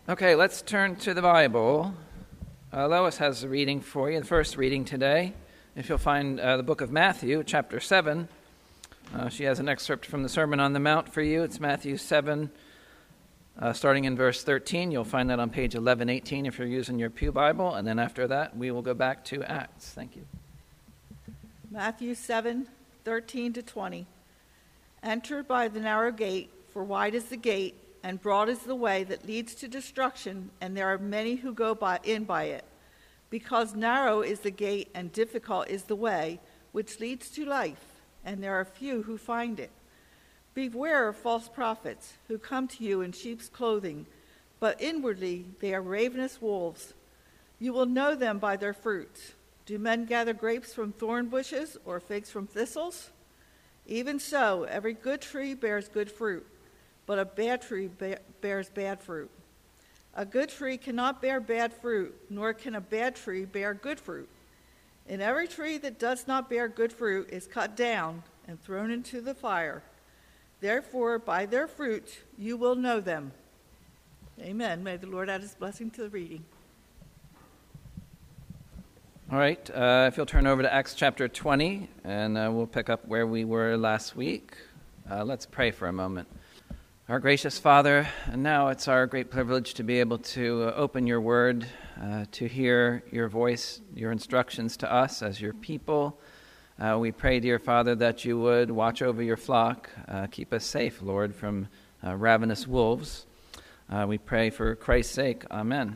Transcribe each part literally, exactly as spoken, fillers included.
Okay, let's turn to the Bible. Uh, Lois has a reading for you, the first reading today. If you'll find uh, the book of Matthew, chapter seven. Uh, she has an excerpt from the Sermon on the Mount for you. It's Matthew seven, uh, starting in verse thirteen. You'll find that on page eleven eighteen if you're using your Pew Bible. And then after that, we will go back to Acts. Thank you. Matthew seven, thirteen to twenty. Enter by the narrow gate, for wide is the gate, and broad is the way that leads to destruction, and there are many who go by, in by it. Because narrow is the gate and difficult is the way which leads to life, and there are few who find it. Beware of false prophets who come to you in sheep's clothing, but inwardly they are ravenous wolves. You will know them by their fruits. Do men gather grapes from thorn bushes or figs from thistles? Even so, every good tree bears good fruit, but a bad tree bears bad fruit. A good tree cannot bear bad fruit, nor can a bad tree bear good fruit. And every tree that does not bear good fruit is cut down and thrown into the fire. Therefore, by their fruit you will know them. Amen. May the Lord add his blessing to the reading. All right, uh, if you'll turn over to Acts chapter twenty, and uh, we'll pick up where we were last week. Uh, let's pray for a moment. Our gracious Father, and now it's our great privilege to be able to uh, open your word, uh, to hear your voice, your instructions to us as your people. Uh, we pray, dear Father, that you would watch over your flock, uh, keep us safe, Lord, from uh, ravenous wolves. Uh, we pray for Christ's sake. Amen.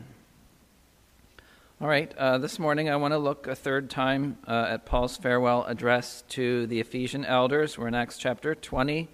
All right, uh, this morning I want to look a third time uh, at Paul's farewell address to the Ephesian elders. We're in Acts chapter twenty.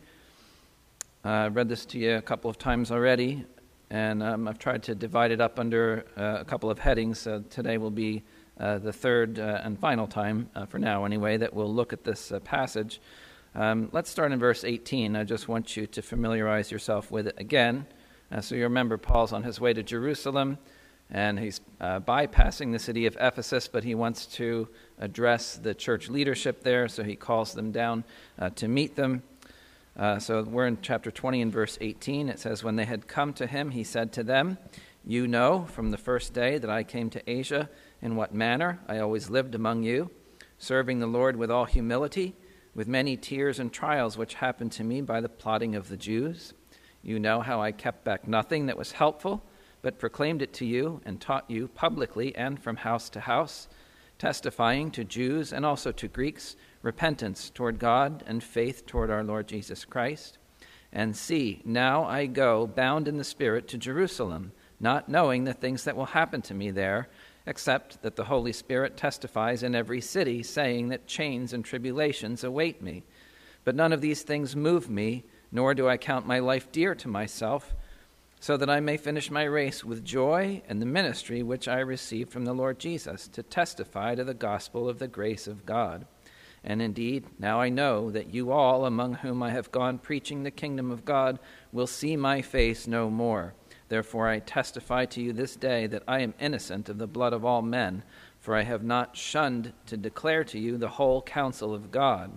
Uh, I've read this to you a couple of times already, and um, I've tried to divide it up under uh, a couple of headings. So today will be uh, the third uh, and final time, uh, for now anyway, that we'll look at this uh, passage. Um, let's start in verse eighteen. I just want you to familiarize yourself with it again. Uh, so you remember Paul's on his way to Jerusalem, and he's uh, bypassing the city of Ephesus, but he wants to address the church leadership there, so he calls them down uh, to meet them. Uh, so we're in chapter twenty and verse eighteen. It says, "When they had come to him, he said to them, 'You know from the first day that I came to Asia in what manner I always lived among you, serving the Lord with all humility, with many tears and trials which happened to me by the plotting of the Jews. You know how I kept back nothing that was helpful, but proclaimed it to you and taught you publicly and from house to house, testifying to Jews and also to Greeks repentance toward God and faith toward our Lord Jesus Christ. And see, now I go bound in the Spirit to Jerusalem, not knowing the things that will happen to me there, except that the Holy Spirit testifies in every city, saying that chains and tribulations await me. But none of these things move me, nor do I count my life dear to myself, so that I may finish my race with joy and the ministry which I received from the Lord Jesus, to testify to the gospel of the grace of God. And indeed, now I know that you all, among whom I have gone preaching the kingdom of God, will see my face no more. Therefore I testify to you this day that I am innocent of the blood of all men, for I have not shunned to declare to you the whole counsel of God.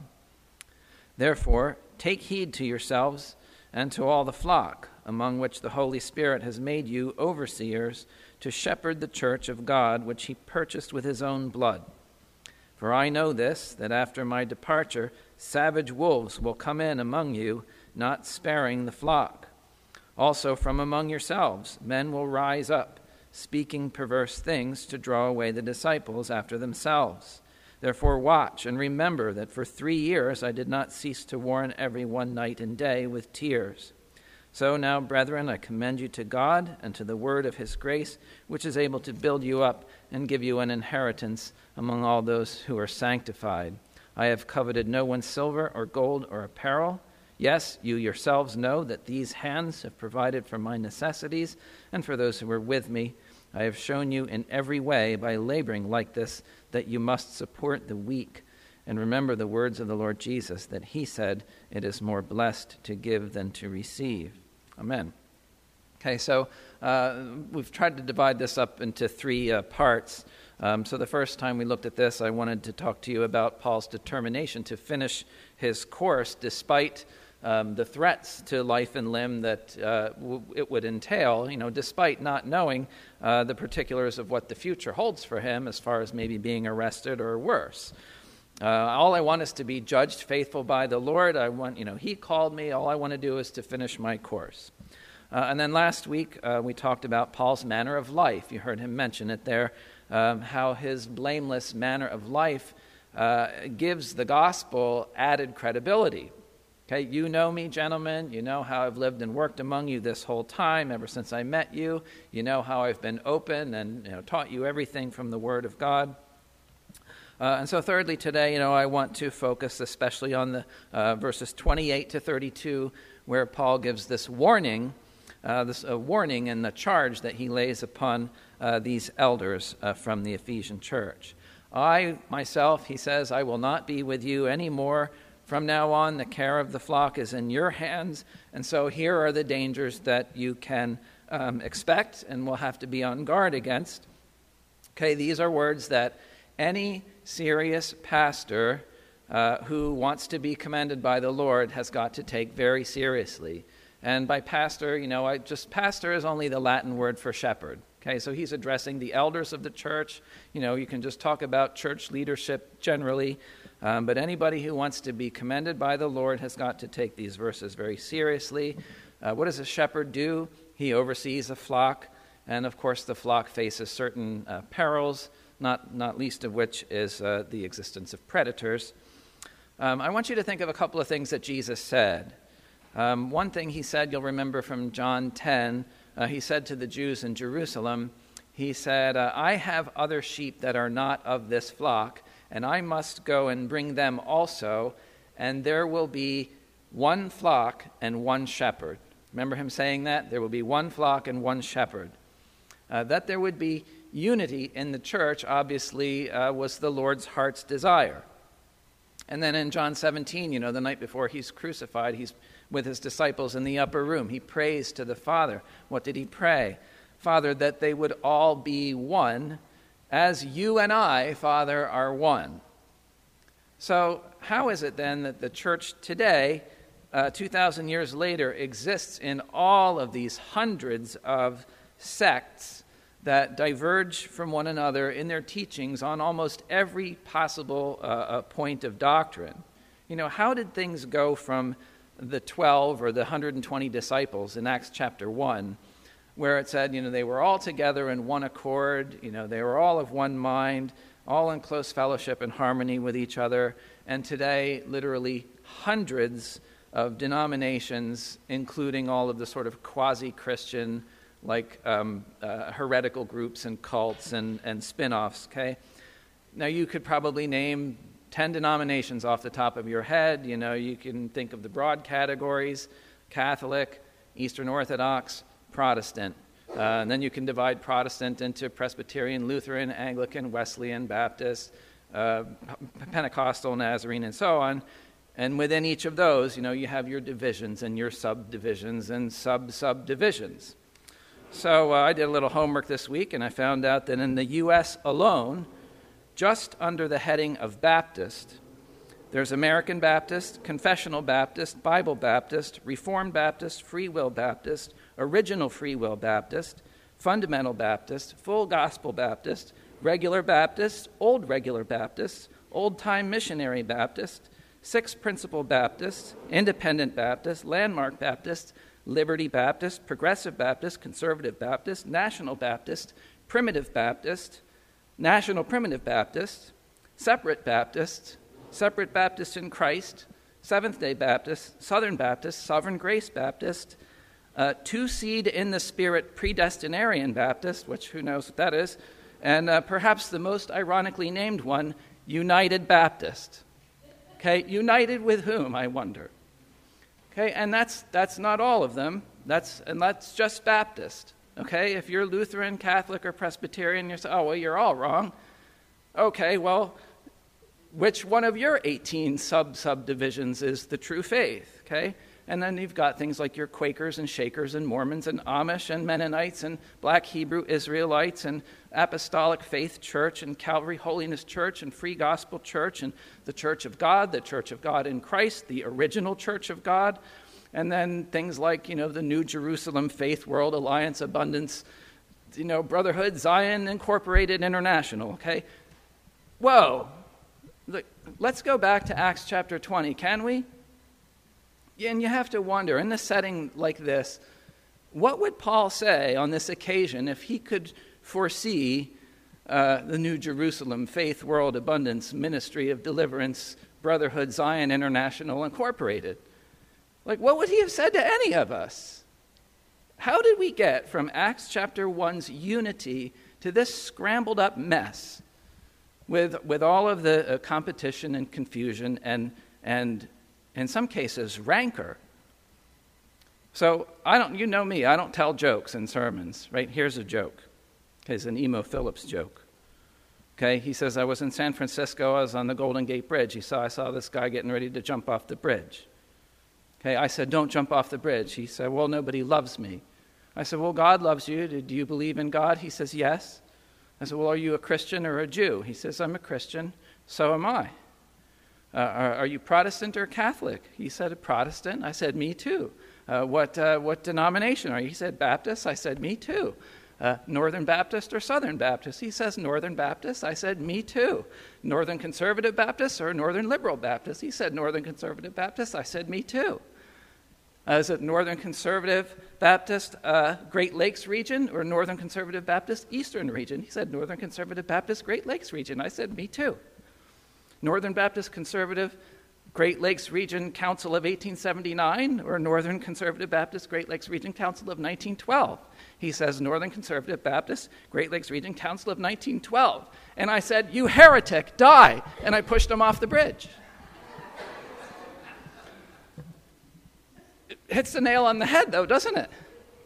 Therefore take heed to yourselves and to all the flock, among which the Holy Spirit has made you overseers, to shepherd the church of God, which he purchased with his own blood. For I know this, that after my departure, savage wolves will come in among you, not sparing the flock. Also from among yourselves men will rise up, speaking perverse things to draw away the disciples after themselves. Therefore watch and remember that for three years I did not cease to warn everyone night and day with tears. So now, brethren, I commend you to God and to the word of his grace, which is able to build you up and give you an inheritance among all those who are sanctified. I have coveted no one's silver or gold or apparel. Yes, you yourselves know that these hands have provided for my necessities and for those who were with me. I have shown you in every way by laboring like this that you must support the weak. And remember the words of the Lord Jesus, that he said, 'It is more blessed to give than to receive.'" Amen. Okay, so uh, we've tried to divide this up into three uh, parts. Um, so the first time we looked at this, I wanted to talk to you about Paul's determination to finish his course despite um, the threats to life and limb that uh, w- it would entail, you know, despite not knowing uh, the particulars of what the future holds for him as far as maybe being arrested or worse. Uh, all I want is to be judged faithful by the Lord. I want, you know, he called me. All I want to do is to finish my course. Uh, and then last week, uh, we talked about Paul's manner of life. You heard him mention it there, um, how his blameless manner of life uh, gives the gospel added credibility. Okay, you know me, gentlemen. You know how I've lived and worked among you this whole time, ever since I met you. You know how I've been open and, you know, taught you everything from the Word of God. Uh, and so thirdly today, you know, I want to focus especially on the uh, verses twenty-eight to thirty-two, where Paul gives this warning, uh, this uh, warning and the charge that he lays upon uh, these elders uh, from the Ephesian church. I, myself, he says, I will not be with you anymore. From now on, the care of the flock is in your hands. And so here are the dangers that you can um, expect and will have to be on guard against. Okay, these are words that any serious pastor uh, who wants to be commended by the Lord has got to take very seriously. And by pastor, you know, I just pastor is only the Latin word for shepherd. Okay, so he's addressing the elders of the church. You know, you can just talk about church leadership generally, um, but anybody who wants to be commended by the Lord has got to take these verses very seriously. Uh, what does a shepherd do? He oversees a flock, and of course the flock faces certain uh, perils, not not least of which is uh, the existence of predators. Um, I want you to think of a couple of things that Jesus said. Um, one thing he said, you'll remember from John ten, uh, he said to the Jews in Jerusalem, he said, uh, I have other sheep that are not of this flock, and I must go and bring them also, and there will be one flock and one shepherd. Remember him saying that? There will be one flock and one shepherd. Uh, that there would be unity in the church, obviously, uh, was the Lord's heart's desire. And then in John seventeen, you know, the night before he's crucified, he's with his disciples in the upper room. He prays to the Father. What did he pray? Father, that they would all be one, as you and I, Father, are one. So how is it then that the church today, uh, two thousand years later, exists in all of these hundreds of sects that diverge from one another in their teachings on almost every possible uh, uh, point of doctrine? You know, how did things go from the twelve or the one hundred twenty disciples in Acts chapter one, where it said, you know, they were all together in one accord, you know, they were all of one mind, all in close fellowship and harmony with each other, and today, literally hundreds of denominations, including all of the sort of quasi-Christian, like um, uh, heretical groups and cults and, and spin-offs, okay? Now, you could probably name ten denominations off the top of your head. You know, you can think of the broad categories: Catholic, Eastern Orthodox, Protestant. Uh, and then you can divide Protestant into Presbyterian, Lutheran, Anglican, Wesleyan, Baptist, uh, Pentecostal, Nazarene, and so on. And within each of those, you know, you have your divisions and your subdivisions and sub-subdivisions. So uh, I did a little homework this week, and I found out that in the U S alone, just under the heading of Baptist, there's American Baptist, Confessional Baptist, Bible Baptist, Reformed Baptist, Free Will Baptist, Original Free Will Baptist, Fundamental Baptist, Full Gospel Baptist, Regular Baptist, Old Regular Baptist, Old Time Missionary Baptist, Sixth Principle Baptist, Independent Baptist, Landmark Baptist, Liberty Baptist, Progressive Baptist, Conservative Baptist, National Baptist, Primitive Baptist, National Primitive Baptist, Separate Baptist, Separate Baptist in Christ, Seventh-day Baptist, Southern Baptist, Sovereign Grace Baptist, uh, Two-Seed in the Spirit Predestinarian Baptist, which who knows what that is, and uh, perhaps the most ironically named one, United Baptist. Okay, united with whom, I wonder? Okay, and that's that's not all of them. That's and that's just Baptist. Okay, if you're Lutheran, Catholic, or Presbyterian, you're saying, oh, well, you're all wrong. Okay, well, which one of your eighteen sub-subdivisions is the true faith? Okay, And then you've got things like your Quakers and Shakers and Mormons and Amish and Mennonites and Black Hebrew Israelites and Apostolic Faith Church and Calvary Holiness Church and Free Gospel Church and the Church of God, the Church of God in Christ, the original Church of God. And then things like, you know, the New Jerusalem Faith World Alliance Abundance, you know, Brotherhood Zion Incorporated International, okay? Whoa. Look, let's go back to Acts chapter twenty, can we? And you have to wonder, in a setting like this, what would Paul say on this occasion if he could foresee uh, the New Jerusalem Faith World Abundance Ministry of Deliverance Brotherhood Zion International Incorporated? Like, what would he have said to any of us? How did we get from Acts chapter one's unity to this scrambled up mess with, with all of the uh, competition and confusion and and in some cases, rancor? So, I don't, you know me, I don't tell jokes in sermons, right? Here's a joke. Okay, it's an Emo Phillips joke. Okay, he says, I was in San Francisco, I was on the Golden Gate Bridge. He saw, I saw this guy getting ready to jump off the bridge. Okay, I said, don't jump off the bridge. He said, well, nobody loves me. I said, well, God loves you. Do you believe in God? He says, yes. I said, well, are you a Christian or a Jew? He says, I'm a Christian. So am I. Uh, are, are you Protestant or Catholic? He said, a Protestant. I said, me too. Uh, what uh, what denomination are you? He said, Baptist. I said, me too. Uh, Northern Baptist or Southern Baptist? He says, Northern Baptist. I said, me too. Northern Conservative Baptist or Northern Liberal Baptist? He said, Northern Conservative Baptist. I said, me too. Uh, is it Northern Conservative Baptist uh, Great Lakes region or Northern Conservative Baptist Eastern region? He said, Northern Conservative Baptist Great Lakes region. I said, me too. Northern Baptist Conservative Great Lakes Region Council of eighteen seventy-nine or Northern Conservative Baptist Great Lakes Region Council of nineteen twelve? He says, Northern Conservative Baptist Great Lakes Region Council of nineteen twelve. And I said, you heretic, die! And I pushed him off the bridge. It hits the nail on the head, though, doesn't it?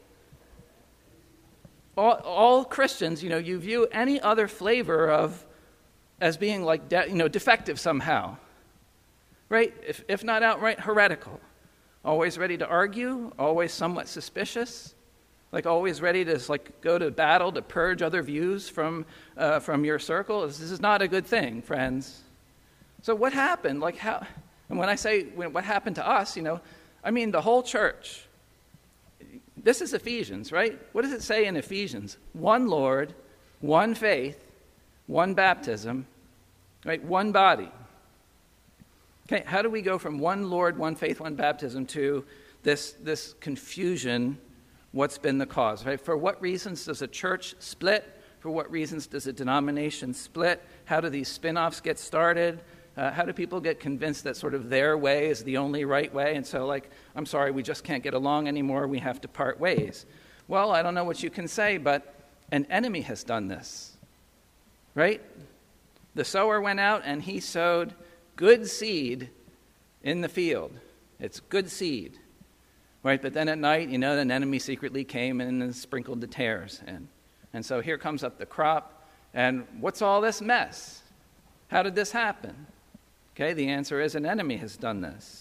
All, all Christians, you know, you view any other flavor of as being like, de- you know, defective somehow, right? If, if not outright heretical. Always ready to argue, always somewhat suspicious, like always ready to like go to battle to purge other views from uh, from your circle. This is not a good thing, friends. So what happened? Like how? And when I say when, what happened to us, you know, I mean the whole church. This is Ephesians, right? What does it say in Ephesians? One Lord, one faith, one baptism, right? One body. Okay, how do we go from one Lord, one faith, one baptism to this, this confusion? What's been the cause, right? For what reasons does a church split? For what reasons does a denomination split? How do these spin-offs get started? Uh, how do people get convinced that sort of their way is the only right way? And so, like, I'm sorry, we just can't get along anymore. We have to part ways. Well, I don't know what you can say, but an enemy has done this. Right? The sower went out and he sowed good seed in the field. It's good seed. Right? But then at night, you know, an enemy secretly came in and sprinkled the tares in. And so here comes up the crop. And what's all this mess? How did this happen? Okay, the answer is an enemy has done this.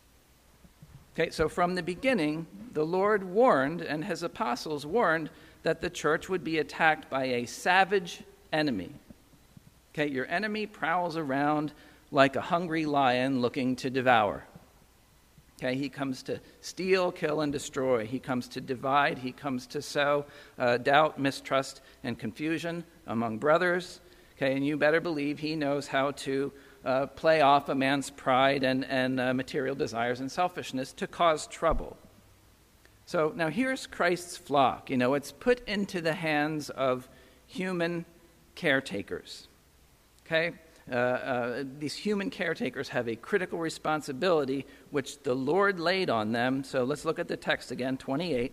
Okay, so from the beginning, the Lord warned and his apostles warned that the church would be attacked by a savage enemy. Okay, your enemy prowls around like a hungry lion looking to devour. Okay, he comes to steal, kill, and destroy. He comes to divide. He comes to sow uh, doubt, mistrust, and confusion among brothers. Okay, and you better believe he knows how to uh, play off a man's pride and, and uh, material desires and selfishness to cause trouble. So now here's Christ's flock. You know, it's put into the hands of human caretakers. Okay? Uh, uh, these human caretakers have a critical responsibility which the Lord laid on them. So let's look at the text again, twenty-eight.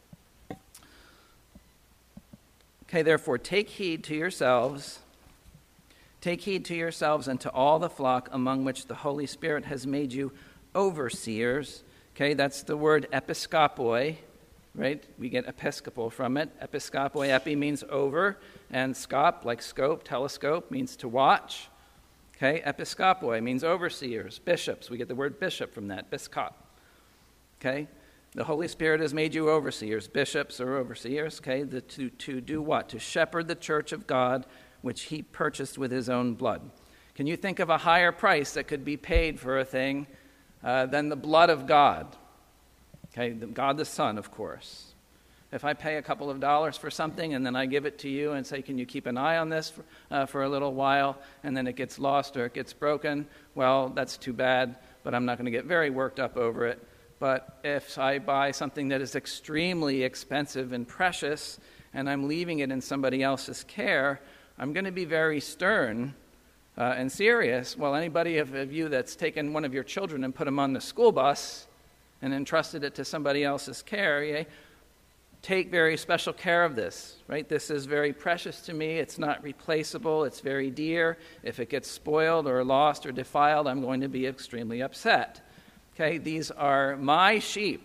Okay, therefore, take heed to yourselves, take heed to yourselves and to all the flock among which the Holy Spirit has made you overseers. Okay, that's the word episkopoi, right? We get episcopal from it. Episkopoi, epi means over, and skop, like scope, telescope, means to watch. Okay, episkopoi means overseers, bishops. We get the word bishop from that, biskop. Okay? The Holy Spirit has made you overseers, bishops or overseers, okay, the, to, to do what? To shepherd the church of God, which he purchased with his own blood. Can you think of a higher price that could be paid for a thing uh, than the blood of God? Okay, the, God the Son, of course. If I pay a couple of dollars for something and then I give it to you and say, can you keep an eye on this for, uh, for a little while, and then it gets lost or it gets broken, well, that's too bad, but I'm not going to get very worked up over it. But if I buy something that is extremely expensive and precious and I'm leaving it in somebody else's care, I'm going to be very stern uh, and serious. Well, anybody of, of you that's taken one of your children and put them on the school bus and entrusted it to somebody else's care, yeah, take very special care of this, right? This is very precious to me. It's not replaceable. It's very dear. If it gets spoiled or lost or defiled, I'm going to be extremely upset. Okay, these are my sheep.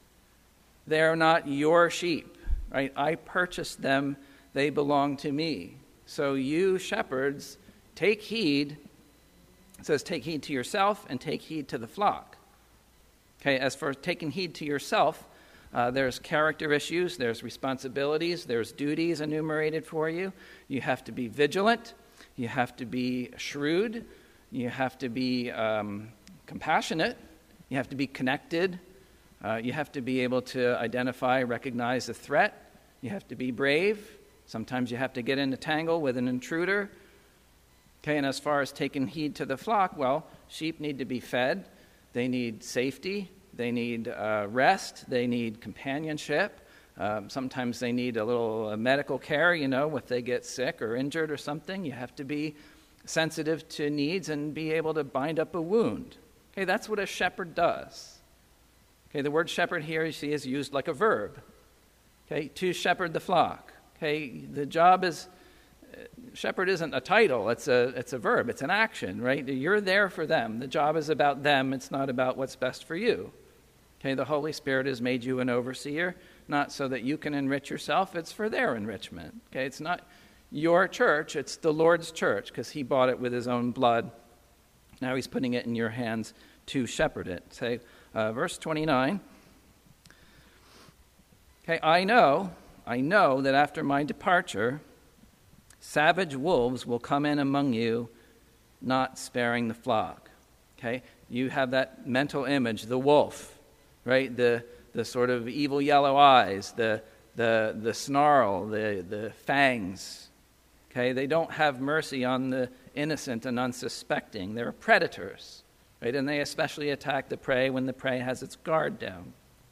They're not your sheep, right? I purchased them. They belong to me. So you shepherds, take heed. It says take heed to yourself and take heed to the flock. Okay, as for taking heed to yourself, uh, there's character issues, there's responsibilities, there's duties enumerated for you. You have to be vigilant. You have to be shrewd. You have to be um, compassionate. You have to be connected. Uh, you have to be able to identify, recognize the threat. You have to be brave. Sometimes you have to get in a tangle with an intruder. Okay, and as far as taking heed to the flock, well, sheep need to be fed. They need safety. They need uh, rest. They need companionship. Um, sometimes they need a little uh, medical care, you know, if they get sick or injured or something. You have to be sensitive to needs and be able to bind up a wound. Okay, that's what a shepherd does. Okay, the word shepherd here, you see, is used like a verb. Okay, to shepherd the flock. Okay, the job is, shepherd isn't a title, it's a it's a verb, it's an action, right? You're there for them. The job is about them, it's not about what's best for you. Okay, the Holy Spirit has made you an overseer, not so that you can enrich yourself, it's for their enrichment. Okay, it's not your church, it's the Lord's church, because he bought it with his own blood. Now he's putting it in your hands to shepherd it. Say, uh, verse twenty-nine. Okay, I know, I know that after my departure, savage wolves will come in among you, not sparing the flock. Okay, you have that mental image, the wolf, right? The the sort of evil yellow eyes, the the the snarl, the the fangs. Okay, they don't have mercy on the innocent and unsuspecting. They're predators, right? And they especially attack the prey when the prey has its guard down.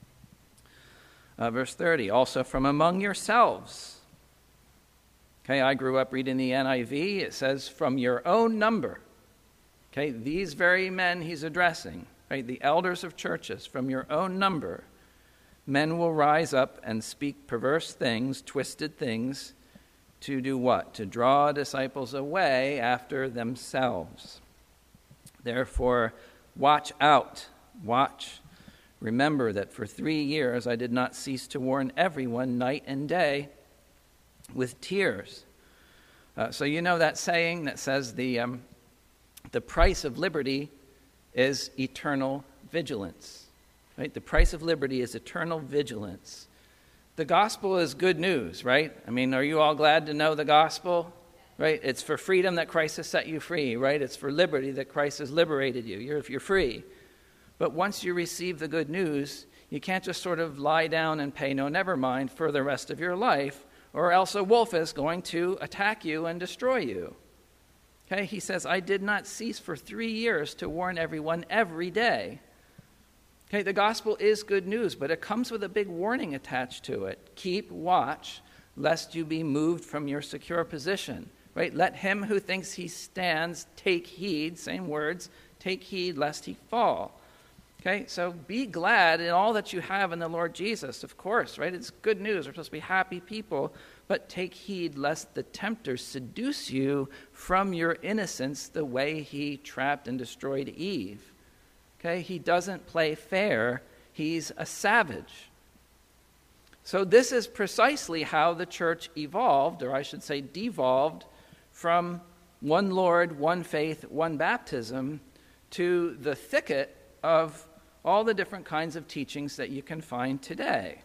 Uh, verse thirty, also from among yourselves. Okay, I grew up reading the N I V. It says, from your own number. Okay, these very men he's addressing, right? The elders of churches, from your own number, men will rise up and speak perverse things, twisted things, to do what? To draw disciples away after themselves. Therefore, watch out, watch. Remember that for three years I did not cease to warn everyone night and day with tears. Uh, so you know that saying that says the um, the price of liberty is eternal vigilance. Right? The price of liberty is eternal vigilance. The gospel is good news, right? I mean, are you all glad to know the gospel? Right? It's for freedom that Christ has set you free, right? It's for liberty that Christ has liberated you. You're, you're free. But once you receive the good news, you can't just sort of lie down and pay no never mind for the rest of your life, or else a wolf is going to attack you and destroy you. Okay, he says, I did not cease for three years to warn everyone every day. Okay, the gospel is good news, but it comes with a big warning attached to it. Keep watch, lest you be moved from your secure position. Right? Let him who thinks he stands take heed, same words, take heed lest he fall. Okay, so be glad in all that you have in the Lord Jesus, of course, right? It's good news. We're supposed to be happy people, but take heed lest the tempter seduce you from your innocence the way he trapped and destroyed Eve. Okay, he doesn't play fair. He's a savage. So this is precisely how the church evolved, or I should say devolved, from one Lord, one faith, one baptism, to the thicket of all the different kinds of teachings that you can find today.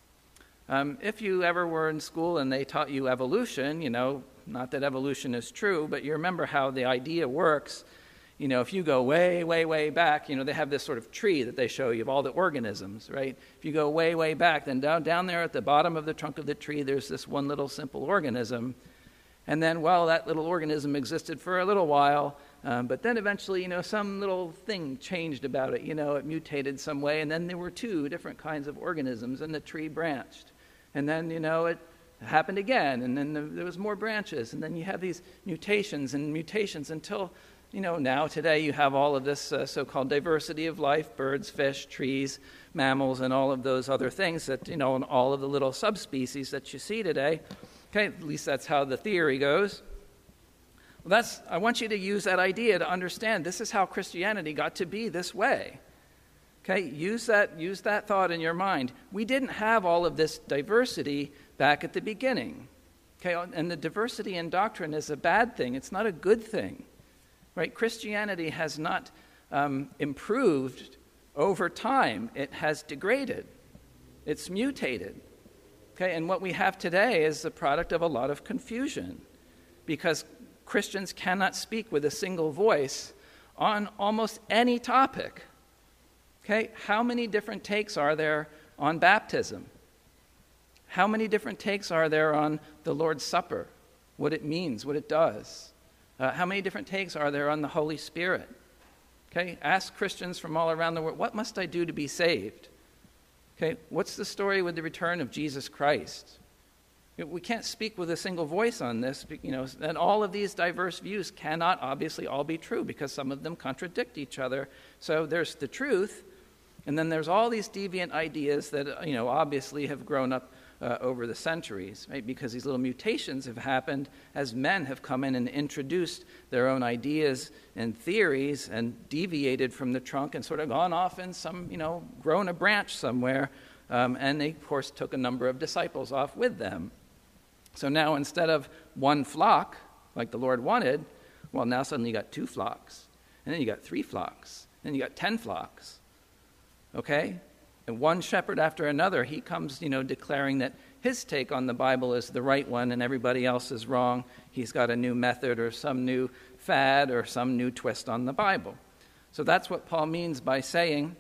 Um, if you ever were in school and they taught you evolution, you know, not that evolution is true, but you remember how the idea works. You know, if you go way, way, way back, you know, they have this sort of tree that they show you of all the organisms, right? If you go way, way back, then down, down there at the bottom of the trunk of the tree, there's this one little simple organism. And then, well, that little organism existed for a little while, um, but then eventually, you know, some little thing changed about it. You know, it mutated some way, and then there were two different kinds of organisms, and the tree branched. And then, you know, it happened again, and then there was more branches, and then you have these mutations and mutations until, you know, now today you have all of this uh, so-called diversity of life, birds, fish, trees, mammals, and all of those other things that, you know, and all of the little subspecies that you see today. Okay, at least that's how the theory goes. Well, that's, I want you to use that idea to understand this is how Christianity got to be this way. Okay, use that, use that thought in your mind. We didn't have all of this diversity back at the beginning. Okay, and the diversity in doctrine is a bad thing. It's not a good thing. Right? Christianity has not um, improved over time. It has degraded. It's mutated. Okay, and what we have today is the product of a lot of confusion because Christians cannot speak with a single voice on almost any topic. Okay, how many different takes are there on baptism? How many different takes are there on the Lord's Supper, what it means, what it does? Uh, how many different takes are there on the Holy Spirit? Okay, ask Christians from all around the world, what must I do to be saved? Okay, what's the story with the return of Jesus Christ? We can't speak with a single voice on this, you know, and all of these diverse views cannot obviously all be true because some of them contradict each other. So there's the truth, and then there's all these deviant ideas that, you know, obviously have grown up uh, over the centuries, right? Because these little mutations have happened as men have come in and introduced their own ideas and theories and deviated from the trunk and sort of gone off in some, you know, grown a branch somewhere. Um, and they, of course, took a number of disciples off with them. So now instead of one flock, like the Lord wanted, well, now suddenly you got two flocks. And then you got three flocks. And then you got ten flocks. Okay? And one shepherd after another, he comes, you know, declaring that his take on the Bible is the right one and everybody else is wrong. He's got a new method or some new fad or some new twist on the Bible. So that's what Paul means by saying,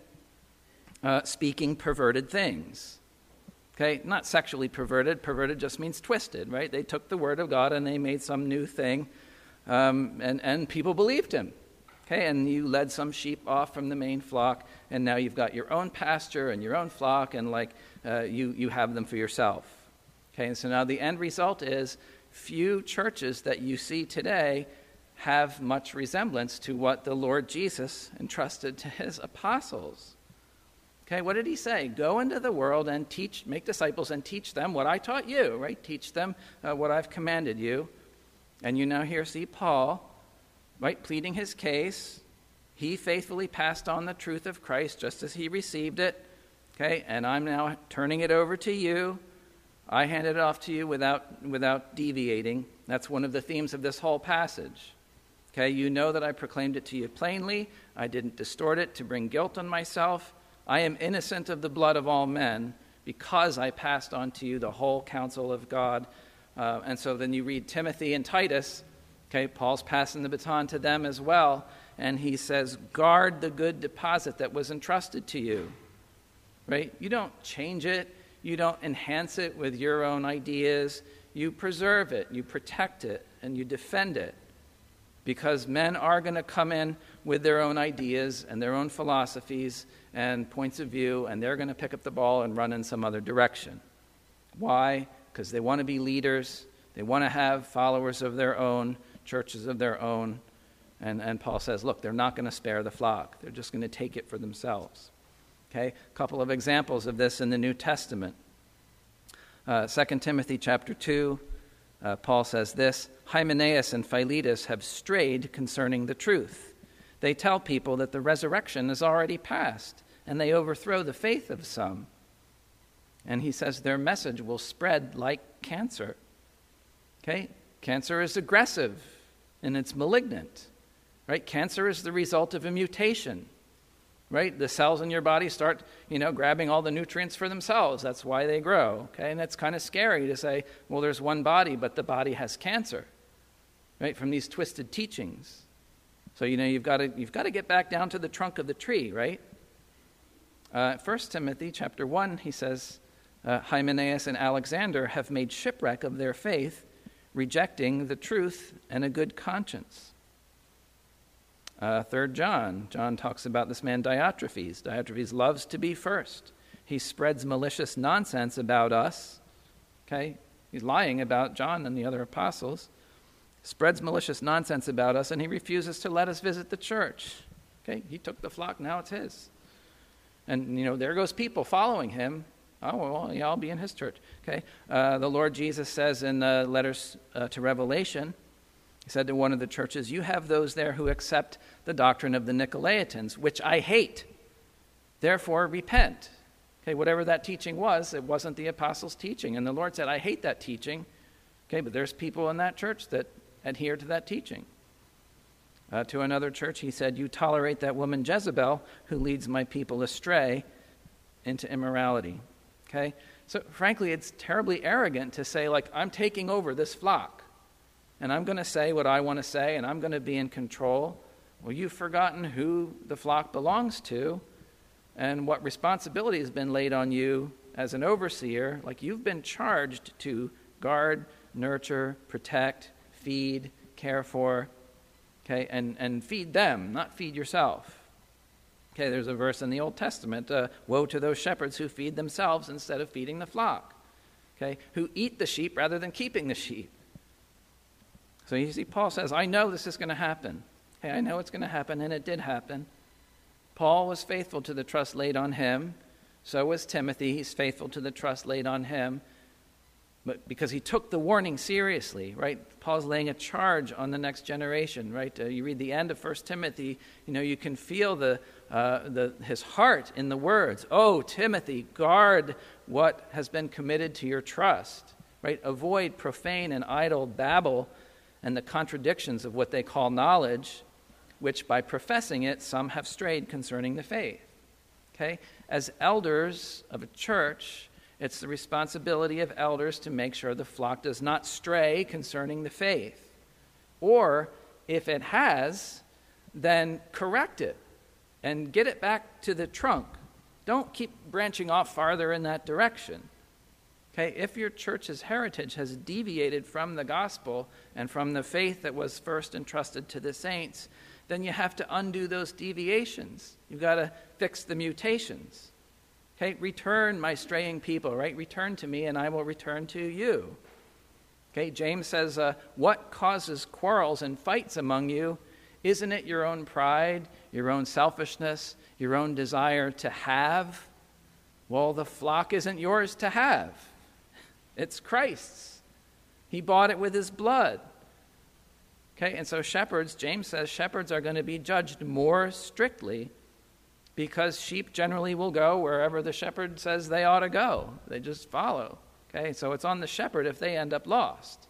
uh, speaking perverted things. Okay, not sexually perverted. Perverted just means twisted, right? They took the word of God and they made some new thing, um, and, and people believed him. Okay, and you led some sheep off from the main flock, and now you've got your own pasture and your own flock, and like uh, you, you have them for yourself. Okay, and so now the end result is few churches that you see today have much resemblance to what the Lord Jesus entrusted to his apostles. Okay, what did he say? Go into the world and teach, make disciples and teach them what I taught you, right? Teach them uh, what I've commanded you. And you now here see Paul, right, pleading his case. He faithfully passed on the truth of Christ just as he received it. Okay, and I'm now turning it over to you. I handed it off to you without, without deviating. That's one of the themes of this whole passage. Okay, you know that I proclaimed it to you plainly. I didn't distort it to bring guilt on myself. I am innocent of the blood of all men because I passed on to you the whole counsel of God. Uh, and so then you read Timothy and Titus. Okay, Paul's passing the baton to them as well. And he says, guard the good deposit that was entrusted to you. Right? You don't change it. You don't enhance it with your own ideas. You preserve it. You protect it. And you defend it. Because men are going to come in with their own ideas and their own philosophies and points of view, and they're going to pick up the ball and run in some other direction. Why? Because they want to be leaders. They want to have followers of their own, churches of their own. And, and Paul says, look, they're not going to spare the flock. They're just going to take it for themselves. Okay, a couple of examples of this in the New Testament. Uh, Second Timothy chapter two, uh, Paul says this, Hymenaeus and Philetus have strayed concerning the truth. They tell people that the resurrection is already past, and they overthrow the faith of some. And he says their message will spread like cancer. Okay, cancer is aggressive, and it's malignant. Right? Cancer is the result of a mutation. right? The cells in your body start, you know, grabbing all the nutrients for themselves. That's why they grow, okay? And it's kind of scary to say, well, there's one body, but the body has cancer, right? From these twisted teachings. So, you know, you've got to you've got to get back down to the trunk of the tree, right? Uh, First Timothy chapter one, he says, uh, Hymenaeus and Alexander have made shipwreck of their faith, rejecting the truth and a good conscience. Uh, Third John, John talks about this man Diotrephes. Diotrephes loves to be first. He spreads malicious nonsense about us. Okay, he's lying about John and the other apostles. Spreads malicious nonsense about us, and he refuses to let us visit the church. Okay, he took the flock, now it's his. And, you know, there goes people following him. Oh, well, yeah, I'll be in his church. Okay, uh, the Lord Jesus says in the letters uh, to Revelation, he said to one of the churches, you have those there who accept the doctrine of the Nicolaitans, which I hate. Therefore, repent. Okay, whatever that teaching was, it wasn't the apostles' teaching. And the Lord said, I hate that teaching. Okay, but there's people in that church that adhere to that teaching. Uh, to another church, he said, you tolerate that woman Jezebel who leads my people astray into immorality. Okay, so frankly, it's terribly arrogant to say, like, I'm taking over this flock, and I'm going to say what I want to say, and I'm going to be in control. Well, you've forgotten who the flock belongs to and what responsibility has been laid on you as an overseer. Like, you've been charged to guard, nurture, protect, feed, care for, okay, and, and feed them, not feed yourself. Okay, there's a verse in the Old Testament, uh, woe to those shepherds who feed themselves instead of feeding the flock, okay, who eat the sheep rather than keeping the sheep. So you see, Paul says, I know this is going to happen. Hey, I know it's going to happen, and it did happen. Paul was faithful to the trust laid on him. So was Timothy. He's faithful to the trust laid on him. But because he took the warning seriously, right? Paul's laying a charge on the next generation, right? Uh, you read the end of First Timothy, you know, you can feel the, uh, the his heart in the words. Oh, Timothy, guard what has been committed to your trust, right? Avoid profane and idle babble and the contradictions of what they call knowledge, which by professing it, some have strayed concerning the faith. Okay? As elders of a church, it's the responsibility of elders to make sure the flock does not stray concerning the faith. Or, if it has, then correct it and get it back to the trunk. Don't keep branching off farther in that direction. Okay, if your church's heritage has deviated from the gospel and from the faith that was first entrusted to the saints, then you have to undo those deviations. You've got to fix the mutations. Okay, return my straying people, right? Return to me and I will return to you. Okay, James says, uh, what causes quarrels and fights among you? Isn't it your own pride, your own selfishness, your own desire to have? Well, the flock isn't yours to have. It's Christ's. He bought it with his blood. Okay, and so shepherds, James says, shepherds are going to be judged more strictly because sheep generally will go wherever the shepherd says they ought to go. They just follow. Okay, so it's on the shepherd if they end up lost.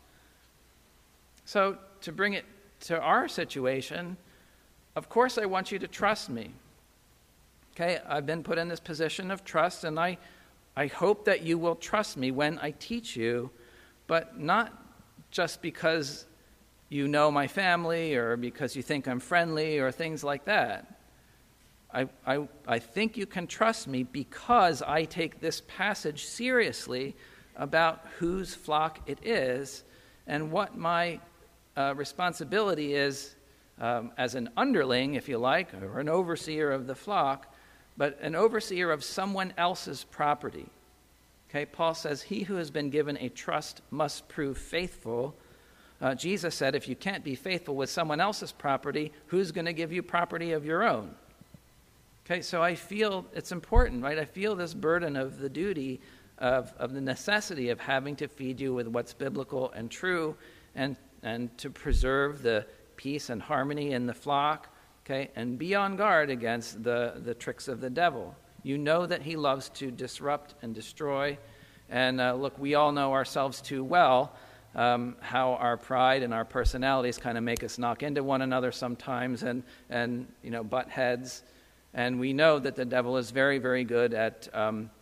So to bring it to our situation, of course I want you to trust me. Okay, I've been put in this position of trust, and I I hope that you will trust me when I teach you, but not just because you know my family or because you think I'm friendly or things like that. I, I, I think you can trust me because I take this passage seriously about whose flock it is and what my uh, responsibility is um, as an underling, if you like, or an overseer of the flock, but an overseer of someone else's property. Okay, Paul says, he who has been given a trust must prove faithful. Uh, Jesus said, if you can't be faithful with someone else's property, who's going to give you property of your own? Okay, so I feel it's important, right? I feel this burden of the duty of, of the necessity of having to feed you with what's biblical and true and, and to preserve the peace and harmony in the flock. Okay, and be on guard against the, the tricks of the devil. You know that he loves to disrupt and destroy. And uh, look, we all know ourselves too well, um, how our pride and our personalities kind of make us knock into one another sometimes and, and you know, butt heads. And we know that the devil is very, very good at um,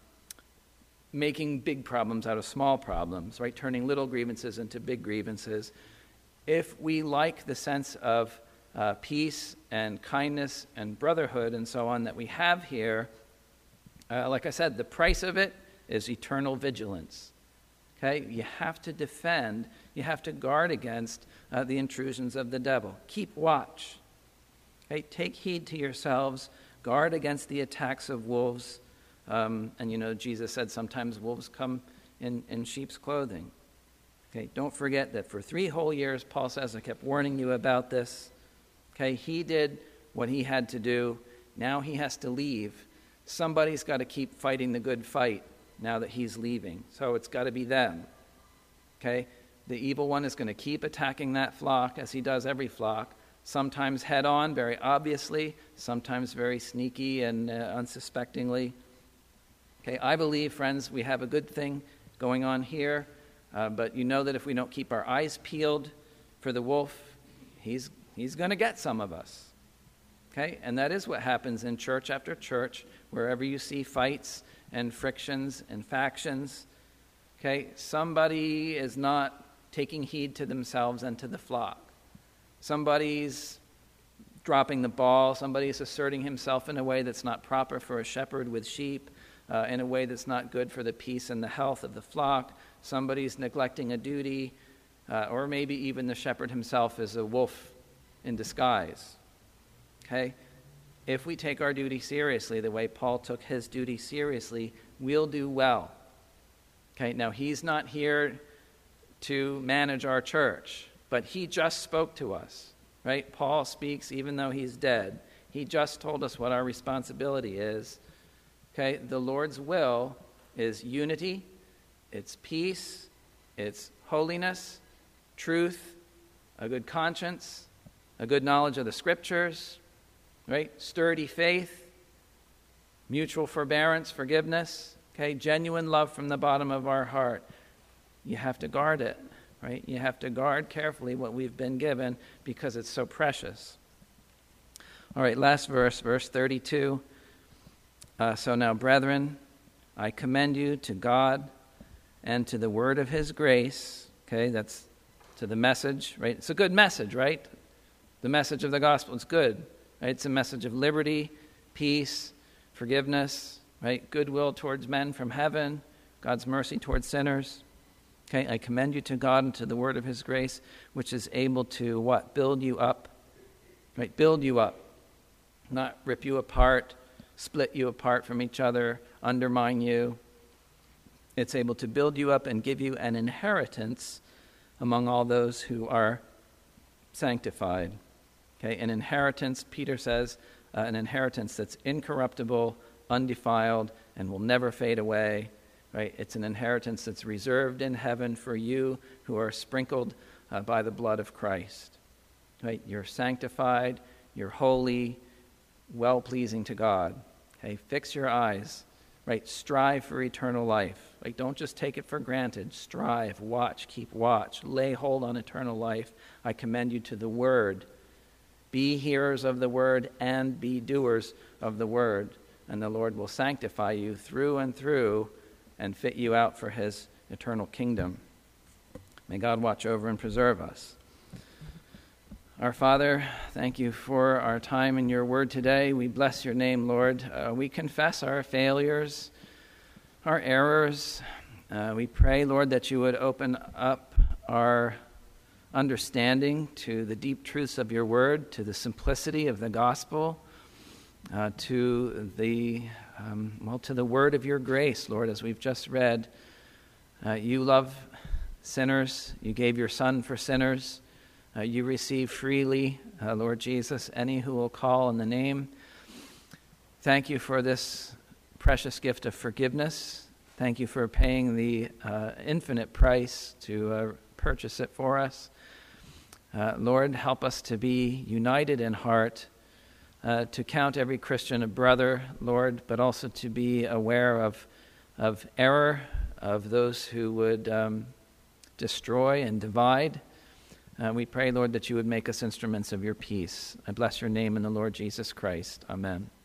making big problems out of small problems, right? Turning little grievances into big grievances. If we like the sense of uh, peace and kindness and brotherhood and so on that we have here, uh, like I said, the price of it is eternal vigilance. Okay? You have to defend, you have to guard against uh, the intrusions of the devil. Keep watch. Okay? Take heed to yourselves. Guard against the attacks of wolves. Um, and you know, Jesus said sometimes wolves come in, in sheep's clothing. Okay, don't forget that for three whole years, Paul says, I kept warning you about this. Okay, he did what he had to do. Now he has to leave. Somebody's got to keep fighting the good fight now that he's leaving. So it's got to be them. Okay, the evil one is going to keep attacking that flock as he does every flock. Sometimes head on, very obviously. Sometimes very sneaky and uh, unsuspectingly. Okay, I believe, friends, we have a good thing going on here. Uh, but you know that if we don't keep our eyes peeled for the wolf, he's he's going to get some of us. Okay? And that is what happens in church after church, wherever you see fights and frictions and factions. Okay? Somebody is not taking heed to themselves and to the flock. Somebody's dropping the ball. Somebody's asserting himself in a way that's not proper for a shepherd with sheep, uh, in a way that's not good for the peace and the health of the flock. Somebody's neglecting a duty, uh, or maybe even the shepherd himself is a wolf in disguise. Okay? If we take our duty seriously, the way Paul took his duty seriously, we'll do well. Okay? Now, he's not here to manage our church, but he just spoke to us, right? Paul speaks even though he's dead. He just told us what our responsibility is. Okay? The Lord's will is unity. It's peace, it's holiness, truth, a good conscience, a good knowledge of the scriptures, right? Sturdy faith, mutual forbearance, forgiveness, okay? Genuine love from the bottom of our heart. You have to guard it, right? You have to guard carefully what we've been given because it's so precious. All right, last verse, verse thirty-two. Uh, so now, brethren, I commend you to God and to the word of his grace. Okay, that's to the message, right? It's a good message, right? The message of the gospel is good, right? It's a message of liberty, peace, forgiveness, right? Goodwill towards men from heaven, God's mercy towards sinners. Okay, I commend you to God and to the word of his grace, which is able to what? Build you up, right? Build you up, not rip you apart, split you apart from each other, undermine you. It's able to build you up and give you an inheritance among all those who are sanctified. Okay, an inheritance, Peter says, uh, an inheritance that's incorruptible, undefiled, and will never fade away. Right? It's an inheritance that's reserved in heaven for you who are sprinkled uh, by the blood of Christ. Right? You're sanctified, you're holy, well-pleasing to God. Okay, fix your eyes. Right, strive for eternal life. Like, don't just take it for granted. Strive, watch, keep watch. Lay hold on eternal life. I commend you to the word. Be hearers of the word and be doers of the word. And the Lord will sanctify you through and through and fit you out for his eternal kingdom. May God watch over and preserve us. Our Father, thank you for our time in your word today. We bless your name, Lord. Uh, we confess our failures, our errors. Uh, we pray, Lord, that you would open up our understanding to the deep truths of your word, to the simplicity of the gospel, uh, to the um, well, to the word of your grace, Lord, as we've just read. Uh, you love sinners. You gave your Son for sinners. Uh, you receive freely, uh, Lord Jesus, any who will call in the name. Thank you for this precious gift of forgiveness. Thank you for paying the uh, infinite price to uh, purchase it for us. Uh, Lord, help us to be united in heart, uh, to count every Christian a brother, Lord, but also to be aware of, of error, of those who would um, destroy and divide. Uh, we pray, Lord, that you would make us instruments of your peace. I bless your name in the Lord Jesus Christ. Amen.